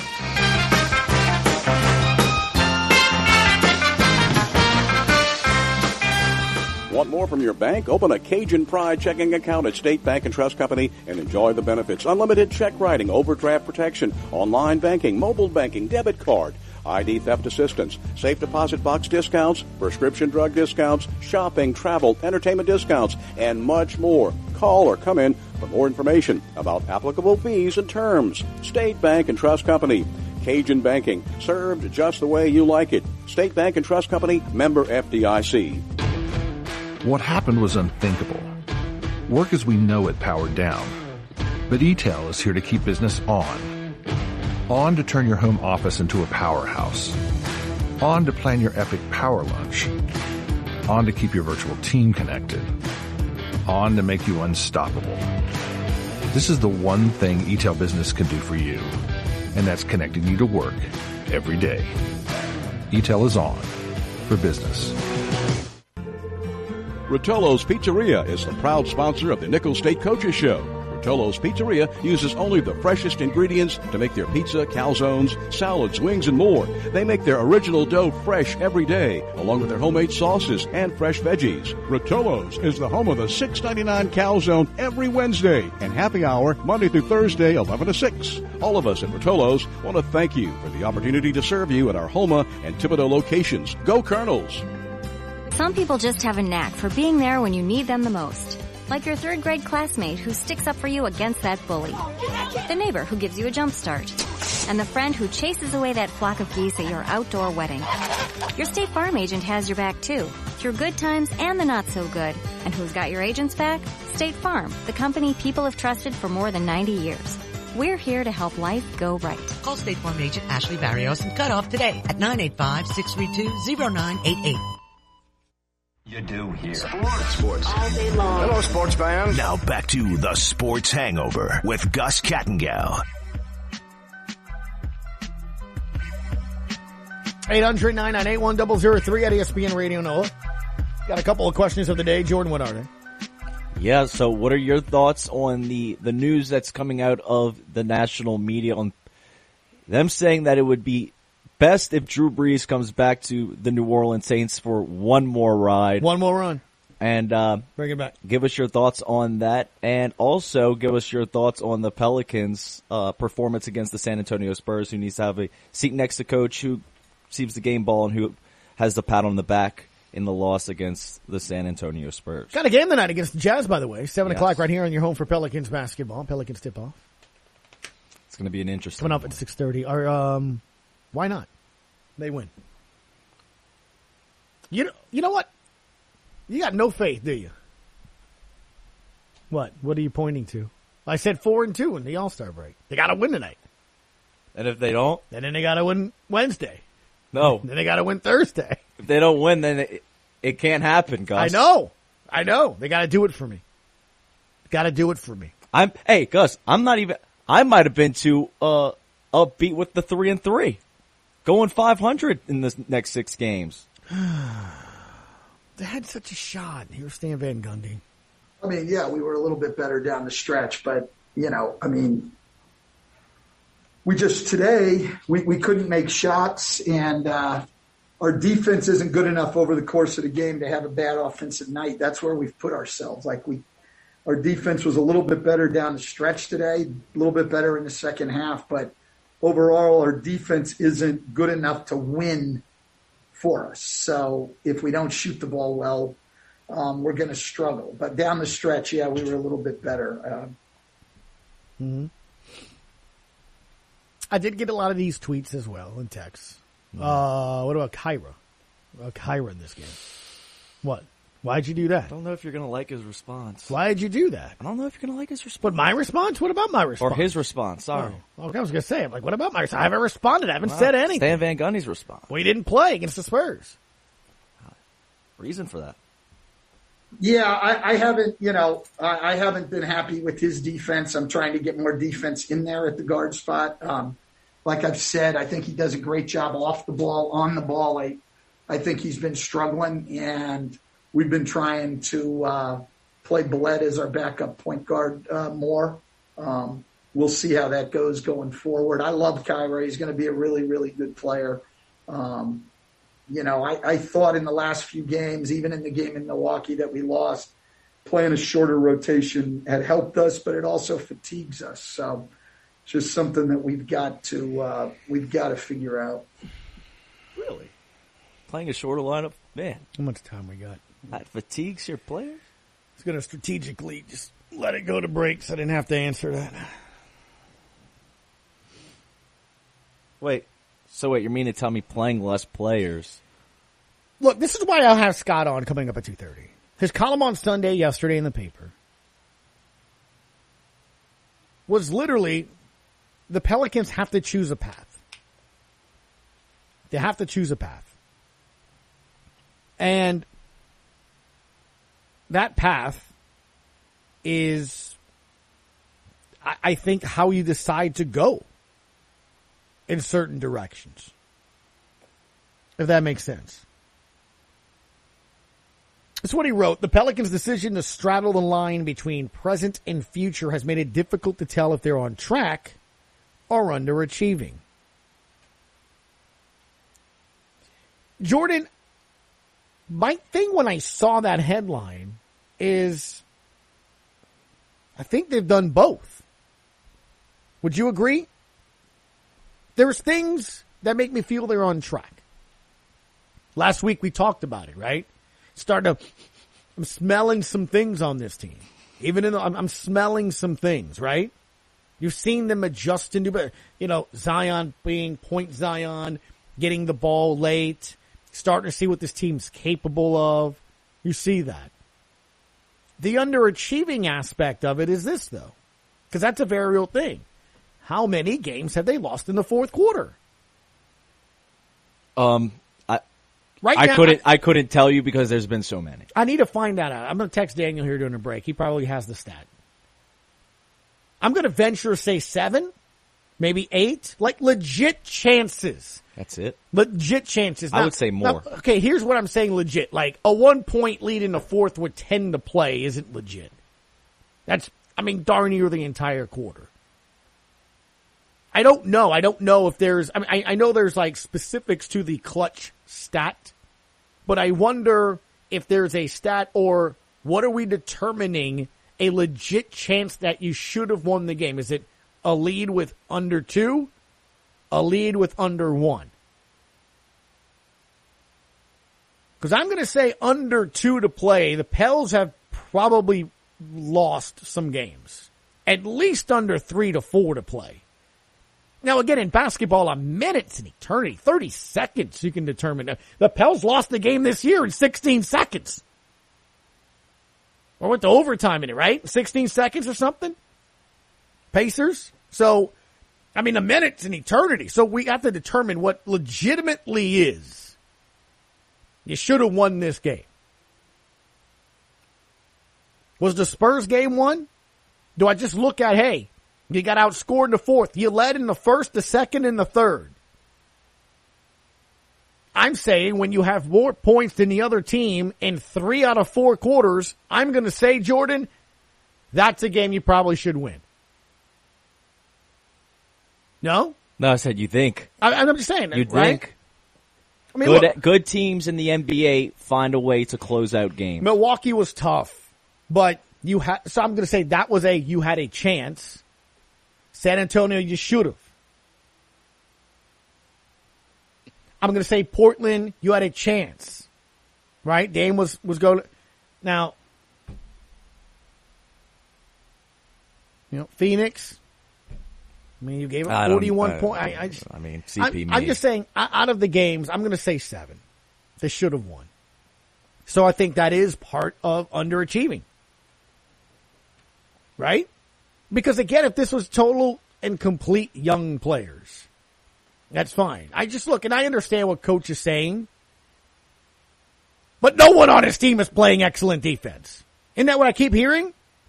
Want more from your bank? Open a Cajun Pride checking account at State Bank and Trust Company and enjoy the benefits. Unlimited check writing, overdraft protection, online banking, mobile banking, debit card, ID theft assistance, safe deposit box discounts, prescription drug discounts, shopping, travel, entertainment discounts, and much more. Call or come in for more information about applicable fees and terms. State Bank and Trust Company. Cajun Banking, served just the way you like it. State Bank and Trust Company, member FDIC. What happened was unthinkable. Work as we know it powered down. But E-Tel is here to keep business on. On to turn your home office into a powerhouse. On to plan your epic power lunch. On to keep your virtual team connected. On to make you unstoppable. This is the one thing E-Tel Business can do for you. And that's connecting you to work every day. E-Tel is on for business. Rotolo's Pizzeria is the proud sponsor of the Nickel State Coaches Show. Rotolo's Pizzeria uses only the freshest ingredients to make their pizza, calzones, salads, wings, and more. They make their original dough fresh every day, along with their homemade sauces and fresh veggies. Rotolo's is the home of the $6.99 calzone every Wednesday and happy hour Monday through Thursday, 11 to 6. All of us at Rotolo's want to thank you for the opportunity to serve you at our Houma and Thibodaux locations. Go Colonels! Some people just have a knack for being there when you need them the most. Like your 3rd grade classmate who sticks up for you against that bully. The neighbor who gives you a jump start. And the friend who chases away that flock of geese at your outdoor wedding. Your State Farm agent has your back too, through good times and the not so good. And who's got your agent's back? State Farm, the company people have trusted for more than 90 years. We're here to help life go right. Call State Farm agent Ashley Barrios and cut off today at 985-632-0988. You do here. Sports. All day long. Hello, sports fans. Now back to the Sports Hangover with Gus Kattengell. 800-998-1003 at ESPN Radio Noah. Got a couple of questions of the day. Jordan, what are they? Yeah, so what are your thoughts on the news that's coming out of the national media on them saying that it would be best if Drew Brees comes back to the New Orleans Saints for one more ride. One more run. And bring it back. Give us your thoughts on that. And also give us your thoughts on the Pelicans' performance against the San Antonio Spurs, who needs to have a seat next to coach who sees the game ball and who has the pat on the back in the loss against the San Antonio Spurs. Got a game tonight against the Jazz, by the way. 7 o'clock right here on your home for Pelicans basketball. Pelicans tip-off. It's going to be an interesting coming up at 6:30. Why not? They win. You know what? You got no faith, do you? What? What are you pointing to? I said 4-2 in the All-Star break. They got to win tonight. And if they don't? Then they got to win Wednesday. No. Then they got to win Thursday. If they don't win, then it can't happen, Gus. I know. They got to do it for me. Got to do it for me. Hey, Gus, I might have been too upbeat with the 3-3. Going 500 in the next 6 games. They had such a shot. Here's Stan Van Gundy. I mean, yeah, we were a little bit better down the stretch, but, we just today, we couldn't make shots, and our defense isn't good enough over the course of the game to have a bad offensive night. That's where we've put ourselves. Our defense was a little bit better down the stretch today, a little bit better in the second half, but overall our defense isn't good enough to win for us. So if we don't shoot the ball well, we're going to struggle. But down the stretch, yeah, we were a little bit better. I did get a lot of these tweets as well and texts. What about Kyra? Kyra in this game. What? Why'd you do that? I don't know if you're going to like his response. Why'd you do that? I don't know if you're going to like his response. But my response? What about my response? Or his response, sorry. Oh, okay, I was going to say, I'm like, what about my response? I haven't responded. I haven't said anything. Stan Van Gundy's response. We didn't play against the Spurs. Reason for that? Yeah, I haven't, I haven't been happy with his defense. I'm trying to get more defense in there at the guard spot. Like I've said, I think he does a great job off the ball, on the ball. I think he's been struggling, and we've been trying to play Bled as our backup point guard more. We'll see how that goes going forward. I love Kyra. He's going to be a really, really good player. I thought in the last few games, even in the game in Milwaukee that we lost, playing a shorter rotation had helped us, but it also fatigues us. So it's just something that we've got to figure out. Really? Playing a shorter lineup? Man. How much time we got? That fatigues your players? It's going to strategically just let it go to breaks. I didn't have to answer that. Wait, you mean to tell me playing less players? Look, this is why I'll have Scott on coming up at 2:30. His column on Sunday yesterday in the paper was literally the Pelicans have to choose a path. They have to choose a path. And that path is, I think, how you decide to go in certain directions. If that makes sense. That's what he wrote. The Pelicans' decision to straddle the line between present and future has made it difficult to tell if they're on track or underachieving. Jordan, my thing when I saw that headline is I think they've done both. Would you agree? There's things that make me feel they're on track. Last week we talked about it, right? I'm smelling some things on this team. I'm smelling some things, right? You've seen them adjust into, Zion being point Zion, getting the ball late, starting to see what this team's capable of. You see that. The underachieving aspect of it is this, though, because that's a very real thing. How many games have they lost in the fourth quarter? I couldn't tell you because there's been so many. I need to find that out. I'm going to text Daniel here during a break. He probably has the stat. I'm going to venture to say 7, maybe 8, like legit chances. That's it? Legit chances. I would say more. Now, okay, here's what I'm saying legit. Like a 1-point lead in the fourth with 10 to play isn't legit. That's, darn near the entire quarter. I don't know. I don't know if there's, I know there's like specifics to the clutch stat, but I wonder if there's a stat or what are we determining a legit chance that you should have won the game? Is it a lead with under 2? A lead with under 1? Because I'm going to say under 2 to play. The Pels have probably lost some games. At least under 3 to 4 to play. Now, again, in basketball, a minute's an eternity. 30 seconds you can determine. The Pels lost the game this year in 16 seconds. Or went to overtime in it, right? 16 seconds or something? Pacers? So, a minute's an eternity. So we have to determine what legitimately is. You should have won this game. Was the Spurs game won? Do I just look at, hey, you got outscored in the fourth. You led in the first, the second, and the third. I'm saying when you have more points than the other team in 3 out of 4 quarters, I'm going to say, Jordan, that's a game you probably should win. No? No, I said you think. I'm just saying. You'd right? think. I mean, look, good teams in the NBA find a way to close out games. Milwaukee was tough, but so I'm going to say that was you had a chance. San Antonio, you should have. I'm going to say Portland, you had a chance. Right? Dame was going to, now, Phoenix, I mean, you gave up 41 points. I'm just saying, out of the games, I'm going to say 7. They should have won. So I think that is part of underachieving. Right? Because again, if this was total and complete young players, that's fine. I just look, and I understand what Coach is saying, but no one on his team is playing excellent defense. Isn't that what I keep hearing?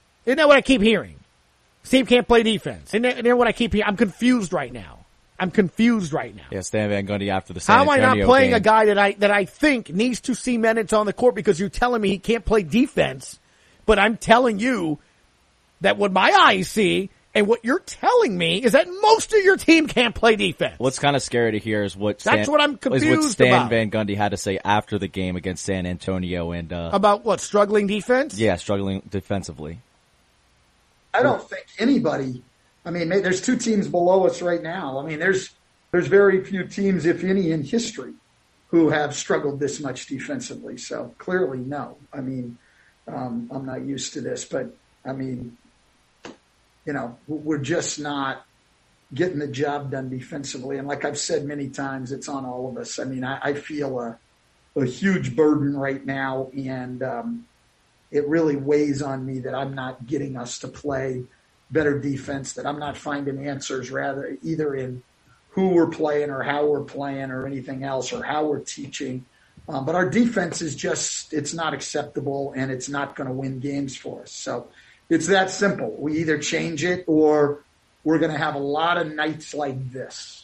Steve can't play defense. Isn't that what I keep hearing? I'm confused right now. Yeah, Stan Van Gundy after the San How am I Antonio not playing game. a guy that I think needs to see minutes on the court because you're telling me he can't play defense, but I'm telling you that what my eyes see and what you're telling me is that most of your team can't play defense. What's kind of scary to hear is what I'm confused Stan about. Van Gundy had to say after the game against San Antonio and about what, struggling defense? Yeah, struggling defensively. I don't think anybody. I mean, there's 2 teams below us right now. I mean, there's very few teams, if any, in history who have struggled this much defensively. So clearly, no. I mean, I'm not used to this, but I mean, we're just not getting the job done defensively. And like I've said many times, it's on all of us. I mean, I feel a huge burden right now, and it really weighs on me that I'm not getting us to play better defense, that I'm not finding answers either in who we're playing or how we're playing or anything else or how we're teaching. But our defense is it's not acceptable, and it's not going to win games for us. So it's that simple. We either change it or we're going to have a lot of nights like this.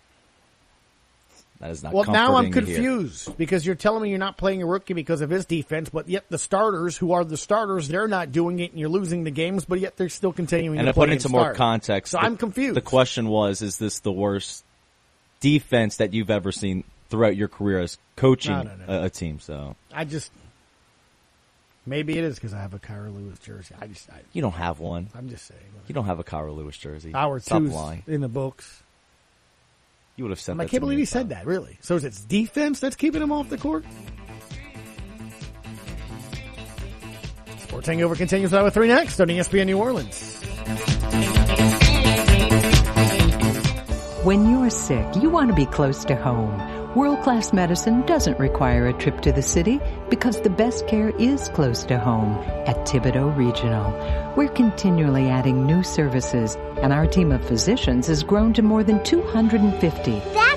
That is not well, now I'm comforting to hear. confused because you're telling me you're not playing a rookie because of his defense, but yet the starters, who are the starters, they're not doing it, and you're losing the games, but yet they're still continuing and to to play put into and more start. context, So I'm confused. The question was, is this the worst defense that you've ever seen throughout your career as coaching a team? So maybe it is because I have a Kyra Lewis jersey. You don't have one. I'm just saying. You don't have a Kyra Lewis jersey. Our Stop two's lying. in the books. You would have sent I that can't to believe me he said that, really. So is it defense that's keeping him off the court? Sports Hangover continues with 3 next on ESPN New Orleans. When you're sick, you want to be close to home. World-class medicine doesn't require a trip to the city because the best care is close to home at Thibodeau Regional. We're continually adding new services, and our team of physicians has grown to more than 250.